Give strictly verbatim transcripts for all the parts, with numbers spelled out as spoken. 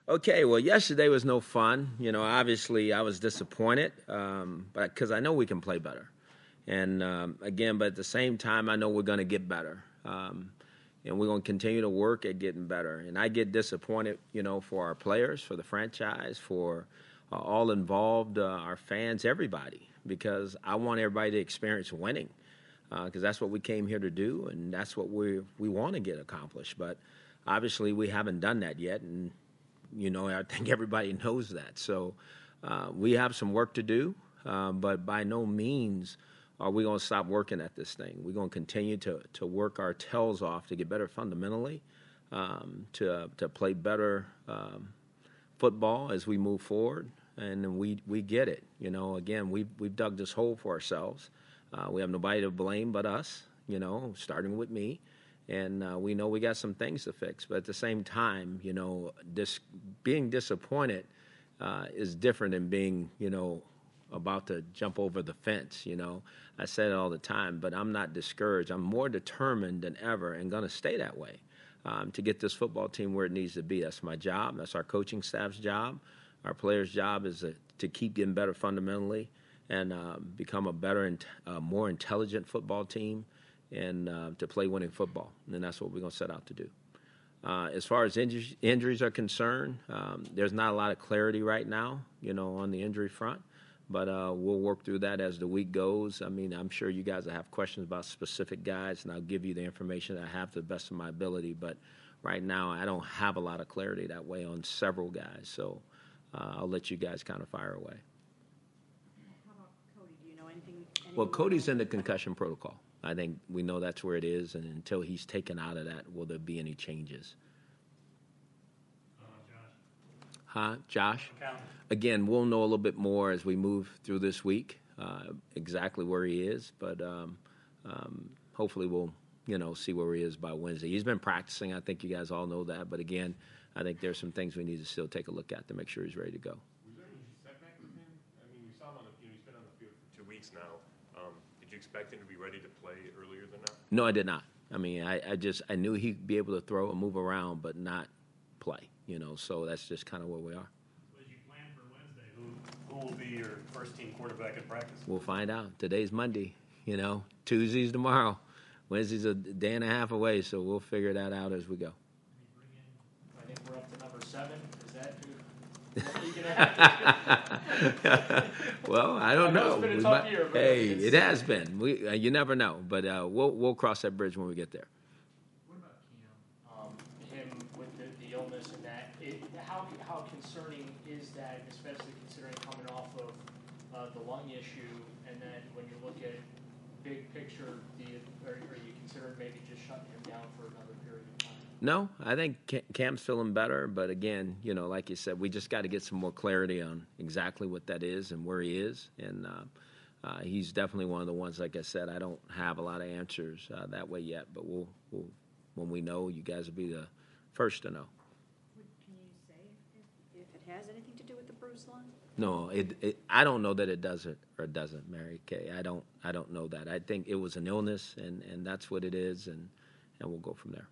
Okay, well, yesterday was no fun. You know, obviously I was disappointed, um, but because I know we can play better, and um, again, but at the same time, I know we're going to get better, um, and we're going to continue to work at getting better. And I get disappointed, you know, for our players, for the franchise, for uh, all involved, uh, our fans, everybody, because I want everybody to experience winning, because uh, that's what we came here to do, and that's what we we want to get accomplished. But obviously, we haven't done that yet, and you know, I think everybody knows that. So uh, we have some work to do, uh, but by no means are we going to stop working at this thing. We're going to continue to to work our tails off to get better fundamentally, um, to to play better um, football as we move forward, and we we get it. You know, again, we've we've dug this hole for ourselves. Uh, we have nobody to blame but us. You know, starting with me. And uh, we know we got some things to fix. But at the same time, you know, dis- being disappointed uh, is different than being, you know, about to jump over the fence, you know. I say it all the time, but I'm not discouraged. I'm more determined than ever and going to stay that way um, to get this football team where it needs to be. That's my job. That's our coaching staff's job. Our players' job is to, to keep getting better fundamentally and uh, become a better and uh, more intelligent football team and uh, to play winning football. And that's what we're going to set out to do. Uh, as far as inju- injuries are concerned, um, there's not a lot of clarity right now, you know, on the injury front. But uh, we'll work through that as the week goes. I mean, I'm sure you guys will have questions about specific guys, and I'll give you the information I have to the best of my ability. But right now, I don't have a lot of clarity that way on several guys. So uh, I'll let you guys kind of fire away. How about Cody? Do you know anything? anything Well, Cody's in the concussion protocol. I think we know that's where it is, and until he's taken out of that, will there be any changes? Uh, Josh. Huh, Josh? Count. Again, we'll know a little bit more as we move through this week, uh, exactly where he is, but um, um, hopefully we'll, you know, see where he is by Wednesday. He's been practicing. I think you guys all know that, but again, I think there's some things we need to still take a look at to make sure he's ready to go. Was there any setback with him? I mean, we saw him on the field. He's been on the field for two weeks now. Um, did you expect him to be ready to play earlier than that? No, I did not. I mean, I, I just I knew he'd be able to throw and move around, but not play. You know, so that's just kind of where we are. So as you plan for Wednesday, who, who will be your first team quarterback in practice? We'll find out. Today's Monday. You know, Tuesday's tomorrow. Wednesday's a day and a half away, so we'll figure that out as we go. I think we're up to number seven. Is that who? You're gonna have to... Well, I don't I know know. it's been a We tough might- year, but hey, it's- it has been. We uh, you never know, but uh, we'll we'll cross that bridge when we get there. What about Cam? Um, him with the, the illness and that. It, how how concerning is that, especially considering coming off of uh, the lung issue, and then when you look at big picture, do you, are, are you considering maybe just shutting him down for another period of time? No, I think Ca- Cam's feeling better, but again, you know, like you said, we just got to get some more clarity on exactly what that is and where he is, and uh, uh, he's definitely one of the ones. Like I said, I don't have a lot of answers uh, that way yet, but we'll, we'll when we know, you guys will be the first to know. Can you say if, if it has anything to do with the bruised lung? No, it, it. I don't know that it does it or doesn't, Mary Kay. I don't. I don't know that. I think it was an illness, and, and that's what it is, and, and we'll go from there.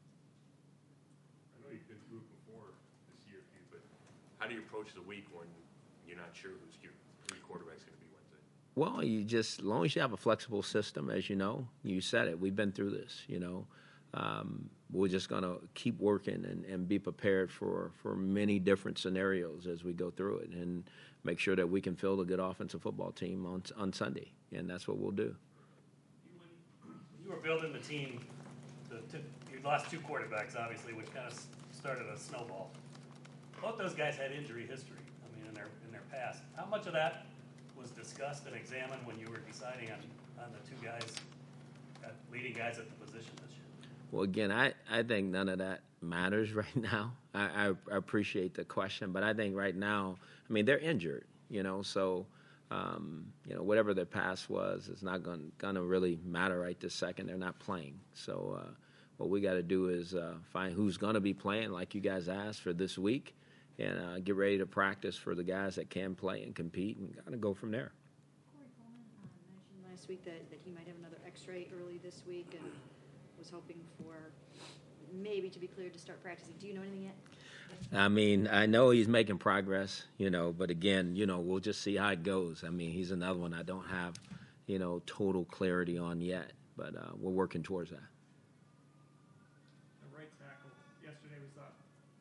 I know you've been through it before this year, Pete, but how do you approach the week when you're not sure who's your who your quarterback's going to be Wednesday? Well, you just, as long as you have a flexible system, as you know, you said it, we've been through this, you know. Um, we're just going to keep working and, and be prepared for, for many different scenarios as we go through it and make sure that we can field a good offensive football team on on Sunday, and that's what we'll do. When you were building the team, the two, you lost two quarterbacks, obviously, which kind of started a snowball. Both those guys had injury history, I mean, in their in their past. How much of that was discussed and examined when you were deciding on, on the two guys, uh, leading guys at the position this year? Well, again, I, I think none of that matters right now. I, I, I appreciate the question, but I think right now, I mean, they're injured, you know, so, um, you know, whatever their past was, it's not going to really matter right this second. They're not playing. So uh, what we got to do is uh, find who's going to be playing, like you guys asked, for this week, and uh, get ready to practice for the guys that can play and compete, and kind of go from there. Corey Coleman uh, mentioned last week that, that he might have another x-ray early this week and was hoping for maybe to be cleared to start practicing. Do you know anything yet? I mean, I know he's making progress, you know, but again, you know, we'll just see how it goes. I mean, he's another one I don't have, you know, total clarity on yet, but uh, we're working towards that. The right tackle, yesterday we saw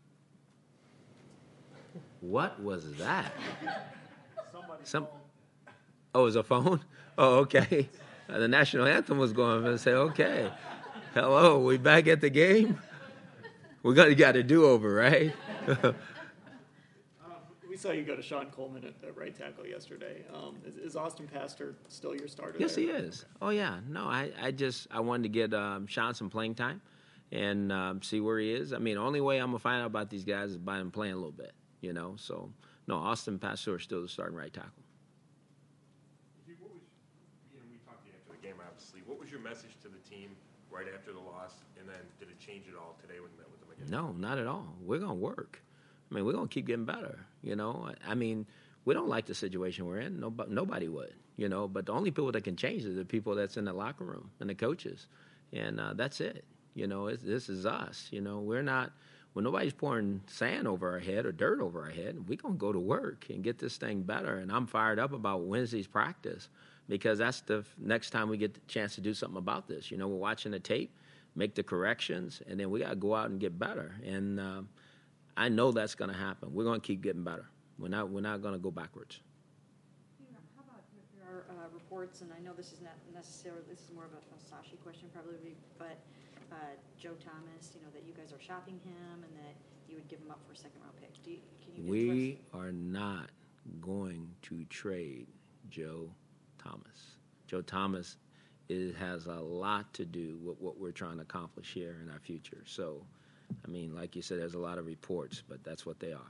What was that? somebody Some, called, oh, it was a phone? Oh, okay. Uh, the national anthem was going. I said, okay. Hello, we back at the game? We got got to do over, right? uh, we saw you go to Sean Coleman at the right tackle yesterday. Um, is, is Austin Pastor still your starter Yes, there? he is. Oh, yeah. No, I, I just I wanted to get um, Sean some playing time and um, see where he is. I mean, the only way I'm going to find out about these guys is by him playing a little bit, you know. So, no, Austin Pastor is still the starting right tackle. What was, you know, we talked to you after the game, obviously. What was your message to the team right after the loss, and then did it change at all today when you met with them again? No, not at all. We're going to work. I mean, we're going to keep getting better, you know. I mean, we don't like the situation we're in. Nobody, nobody would, you know. But the only people that can change it are the people that's in the locker room and the coaches. And uh, that's it. You know, it's, this is us. You know, we're not – when nobody's pouring sand over our head or dirt over our head, we're going to go to work and get this thing better. And I'm fired up about Wednesday's practice because that's the next time we get the chance to do something about this. You know, we're watching the tape, make the corrections, and then we got to go out and get better. And uh, I know that's going to happen. We're going to keep getting better. We're not we're not going to go backwards. Yeah, how about there are uh, reports, and I know this is not necessarily, this is more of a, a Sashi question probably, but uh, Joe Thomas, you know, that you guys are shopping him and that you would give him up for a second round pick. Do you, can you We are not going to trade Joe Thomas. Joe Thomas is, has a lot to do with what we're trying to accomplish here in our future. So, I mean, like you said, there's a lot of reports, but that's what they are.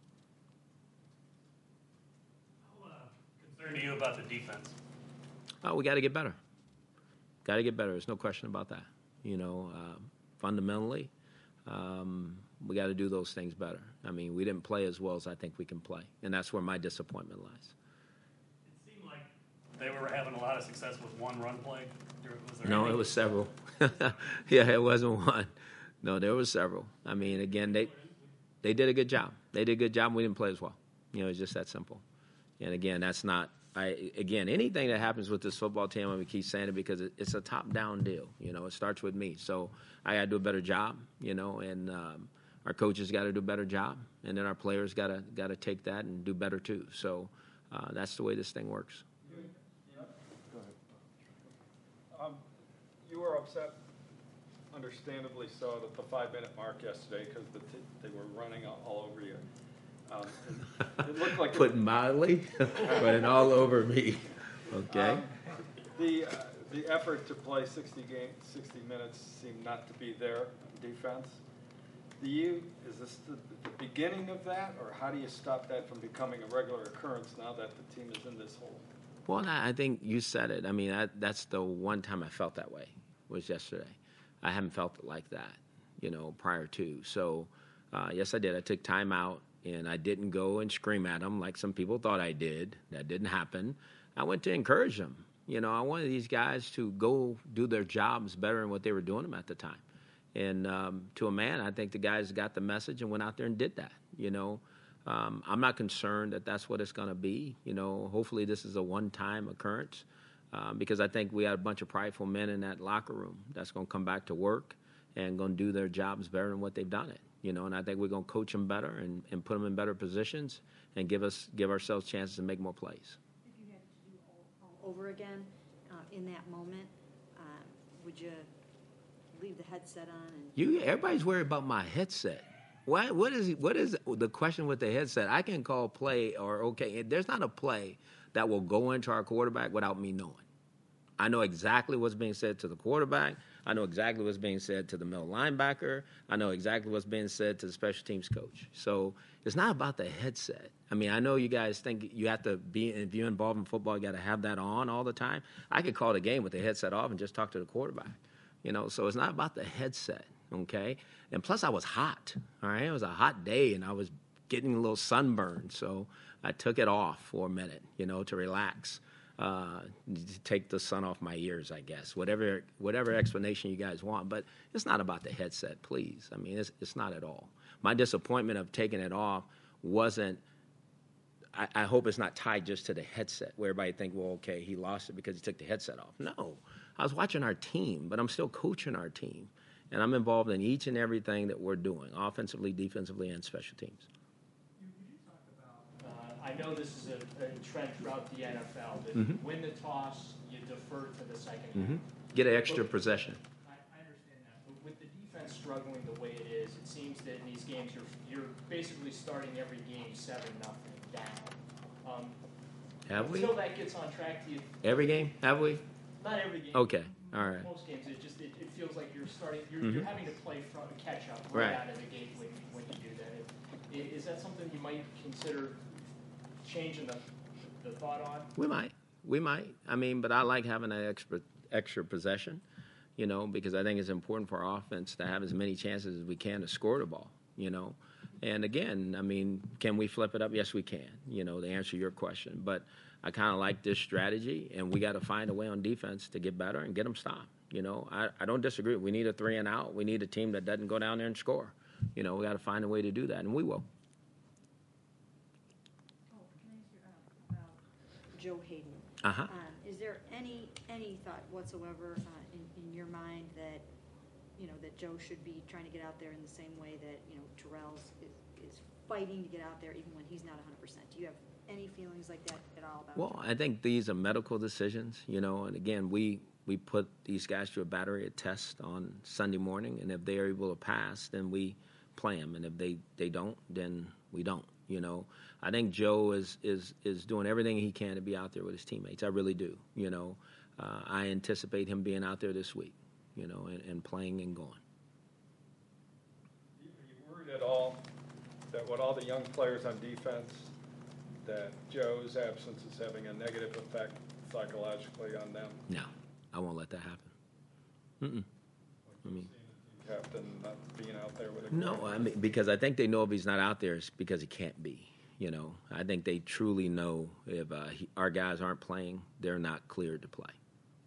How uh, concerned are you about the defense? Oh, we got to get better. Got to get better. There's no question about that. You know, uh, fundamentally, um, we got to do those things better. I mean, we didn't play as well as I think we can play, and that's where my disappointment lies. It seemed like they were having a lot of success with one run play. There- Was there No, anything- it was several. Yeah, it wasn't one. No, there was several. I mean, again, they they did a good job. They did a good job. And we didn't play as well. You know, it's just that simple. And again, that's not. I again, anything that happens with this football team, I'm gonna keep saying it because it, it's a top-down deal. You know, it starts with me. So I got to do a better job. You know, and um, our coaches got to do a better job, and then our players got to got to take that and do better too. So uh, that's the way this thing works. Yeah, go ahead. Um, you were upset, understandably so, at the five-minute mark yesterday because the t- they were running all, all over you. Um, and it looked like Put mildly, running all over me. Okay. Um, the uh, the effort to play sixty game, sixty minutes seemed not to be there on defense. Do you is this the, the beginning of that, or how do you stop that from becoming a regular occurrence now that the team is in this hole? Well, I I think you said it. I mean, I, that's the one time I felt that way was yesterday. I haven't felt it like that, you know, prior to. So, uh, yes, I did. I took time out, and I didn't go and scream at them like some people thought I did. That didn't happen. I went to encourage them. You know, I wanted these guys to go do their jobs better than what they were doing them at the time. And um, to a man, I think the guys got the message and went out there and did that, you know. Um, I'm not concerned that that's what it's going to be. You know, hopefully this is a one-time occurrence um, because I think we had a bunch of prideful men in that locker room that's going to come back to work and going to do their jobs better than what they've done it. You know, and I think we're going to coach them better and, and put them in better positions and give us give ourselves chances to make more plays. If you had to do all, all over again uh, in that moment, uh, would you leave the headset on? And You, everybody's worried about my headset. Why? What is what is the question with the headset? I can call play or okay. There's not a play that will go into our quarterback without me knowing. I know exactly what's being said to the quarterback. I know exactly what's being said to the middle linebacker. I know exactly what's being said to the special teams coach. So it's not about the headset. I mean, I know you guys think you have to be, if you're involved in football, you got to have that on all the time. I could call the game with the headset off and just talk to the quarterback. You know, so it's not about the headset, okay? And plus, I was hot, all right? It was a hot day, and I was getting a little sunburned, so I took it off for a minute, you know, to relax. Uh, to take the sun off my ears, I guess. Whatever whatever explanation you guys want, but it's not about the headset, please. I mean, it's it's not at all. my disappointment of taking it off wasn't, I, I hope it's not tied just to the headset where everybody think, well, okay, he lost it because he took the headset off. No, I was watching our team, but I'm still coaching our team. And I'm involved in each and everything that we're doing, offensively, defensively, and special teams. Uh, I know this is a, a trend throughout the N F L, that Mhm. you win the toss, you defer to the second Mm-hmm. half. Get an extra possession. I, I understand that, but with the defense struggling the way it is, it seems that in these games, you're, you're basically starting every game seven nothing down. Um, Have we? Until that gets on track, do you, Every game? Have we? not every game. Okay. All right. Most games, it just, it, it feels like you're starting, you're, Mhm. you're having to play from, catch up right, Right. out of the gate when, when you do that. I- Is that something you might consider changing the, the thought on? We might. We might. I mean, but I like having that extra extra possession, you know, because I think it's important for our offense to have as many chances as we can to score the ball, you know. And again, I mean, can we flip it up? Yes, we can, you know, to answer your question. But I kind of like this strategy, and we got to find a way on defense to get better and get them stopped. You know, I, I don't disagree. We need a three and out. We need a team that doesn't go down there and score. You know, we got to find a way to do that, and we will. Oh, can I ask you uh, about Joe Hayden? Uh-huh. Um, is there any, any thought whatsoever uh, in, in your mind that, you know, that Joe should be trying to get out there in the same way that, you know, Terrell's is, is fighting to get out there even when he's not one hundred percent? Do you have any feelings like that at all about Well, Joe? I think these are medical decisions, you know, and again, we, we put these guys through a battery of tests on Sunday morning, and if they're able to pass, then we play them, and if they, they don't, then we don't, you know. I think Joe is, is, is doing everything he can to be out there with his teammates. I really do, you know. Uh, I anticipate him being out there this week, you know, and, and playing and going. Are you worried at all that with all the young players on defense, that Joe's absence is having a negative effect psychologically on them? No, I won't let that happen. Mm-mm. I mean, Captain not being out there with a no, I mean, because I think they know if he's not out there, it's because he can't be. You know, I think they truly know if uh, he, our guys aren't playing, they're not cleared to play.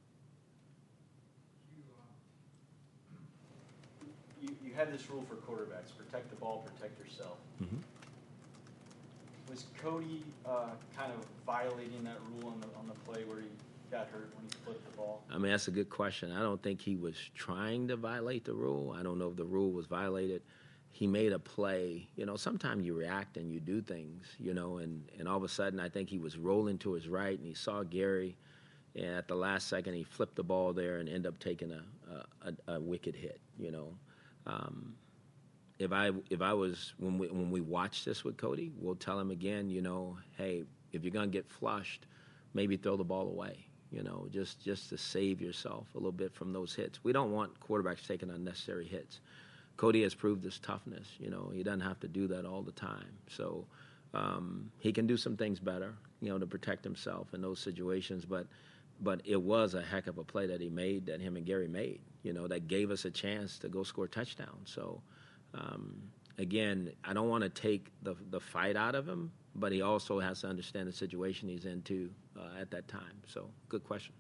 You, you have this rule for quarterbacks: protect the ball, protect yourself. Mm-hmm. Was Cody uh, kind of violating that rule on the on the play where he got hurt when he flipped the ball? I mean, that's a good question. I don't think he was trying to violate the rule. I don't know if the rule was violated. He made a play. You know, sometimes you react and you do things, you know, and, and all of a sudden I think he was rolling to his right and he saw Gary, and at the last second he flipped the ball there and ended up taking a, a, a, a wicked hit, you know. Um, if I if I was, when we, when we watch this with Cody, we'll tell him again, you know, hey, if you're going to get flushed, maybe throw the ball away. You know, just, just to save yourself a little bit from those hits. We don't want quarterbacks taking unnecessary hits. Cody has proved his toughness. You know, he doesn't have to do that all the time. So um, he can do some things better, you know, to protect himself in those situations. But but it was a heck of a play that he made, that him and Gary made, you know, that gave us a chance to go score a touchdown. So, um, again, I don't want to take the, the fight out of him, but he also has to understand the situation he's in, too, uh, at that time. So, good question.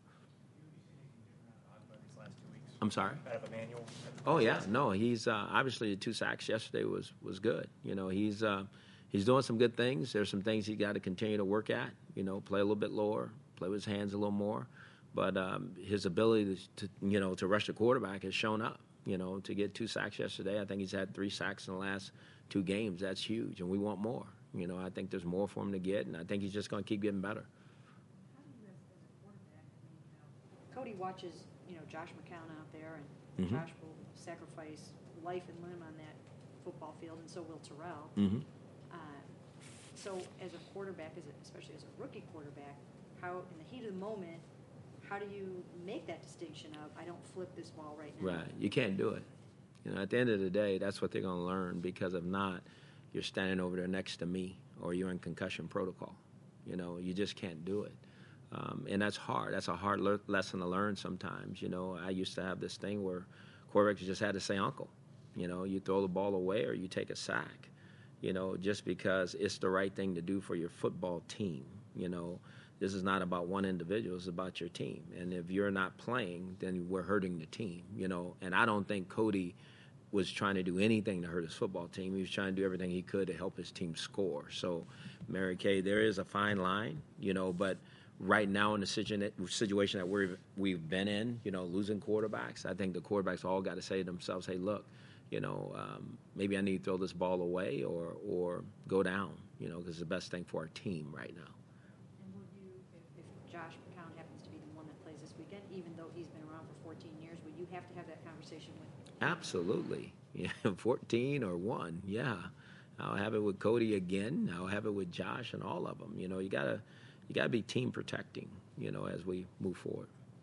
I'm sorry? Out of Emmanuel? Oh, yeah. No, he's uh, obviously the two sacks yesterday was, was good. You know, he's uh, he's doing some good things. There's some things he got to continue to work at, you know, play a little bit lower, play with his hands a little more. But um, his ability to, to, you know, to rush the quarterback has shown up, you know, to get two sacks yesterday. I think he's had three sacks in the last two games. That's huge, and we want more. You know, I think there's more for him to get, and I think he's just going to keep getting better. How do you, as, as a quarterback, I mean, you know, Cody watches, you know, Josh McCown out there, and Mhm. Josh will sacrifice life and limb on that football field, and so will Terrell. Mm-hmm. Uh, so as a quarterback, as a, especially as a rookie quarterback, how, in the heat of the moment, how do you make that distinction of, I don't flip this ball right now? Right. You can't do it. You know, at the end of the day, that's what they're going to learn, because if not, you're standing over there next to me or you're in concussion protocol. You know, you just can't do it. Um, and that's hard. That's a hard le- lesson to learn sometimes. You know, I used to have this thing where quarterbacks just had to say uncle. You know, you throw the ball away or you take a sack, you know, just because it's the right thing to do for your football team. You know, this is not about one individual. It's about your team. And if you're not playing, then we're hurting the team, you know. And I don't think Cody was trying to do anything to hurt his football team. He was trying to do everything he could to help his team score. So, Mary Kay, there is a fine line, you know, but right now in the situ- situation that we've, we've been in, you know, losing quarterbacks, I think the quarterbacks all got to say to themselves, hey, look, you know, um, maybe I need to throw this ball away or, or go down, you know, because it's the best thing for our team right now. And will you, if, if Josh McCown happens to be the one that plays this weekend, even though he's been around for fourteen years, would you have to have that conversation with him? Absolutely. Yeah, fourteen or one, yeah. I'll have it with Cody again. I'll have it with Josh and all of them. You know, you gotta, you gotta be team protecting, you know, as we move forward.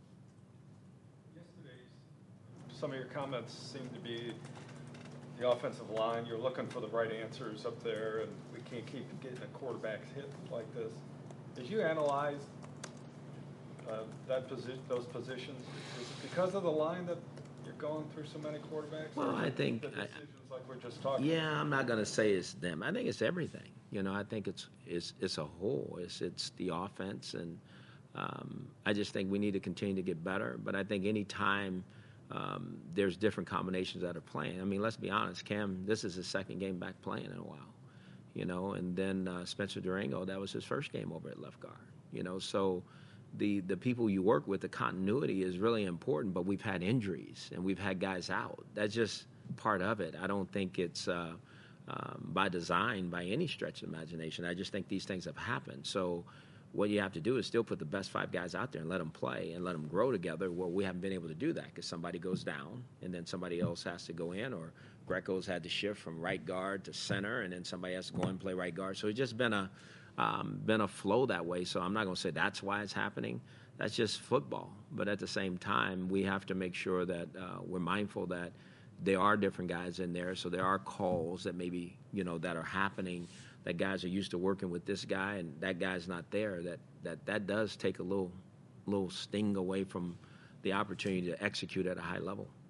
Yesterday's, some of your comments seem to be the offensive line. You're looking for the right answers up there, and we can't keep getting a quarterback hit like this. Did you analyze uh, that position, those positions? Is it because of the line that you're going through so many quarterbacks? Well, or is I it think the I- decisions like we're just talking. Yeah, I'm not going to say it's them. I think it's everything. You know, I think it's it's it's a whole. It's it's the offense, and um, I just think we need to continue to get better. But I think any time um, there's different combinations that are playing. I mean, let's be honest. Cam, this is his second game back playing in a while. You know, and then uh, Spencer Durango, that was his first game over at left guard. You know, so the the people you work with, the continuity is really important. But we've had injuries and we've had guys out. That's just part of it. I don't think it's uh, um, by design by any stretch of the imagination. I just think these things have happened. So what you have to do is still put the best five guys out there and let them play and let them grow together. Well, we haven't been able to do that because somebody goes down and then somebody else has to go in, or Greco's had to shift from right guard to center, and then somebody has to go and play right guard. So it's just been a um, been a flow that way. So I'm not going to say that's why it's happening. That's just football. But at the same time, we have to make sure that uh, we're mindful that there are different guys in there. So there are calls that maybe, you know, that are happening that guys are used to working with this guy and that guy's not there. That that, that does take a little little sting away from the opportunity to execute at a high level.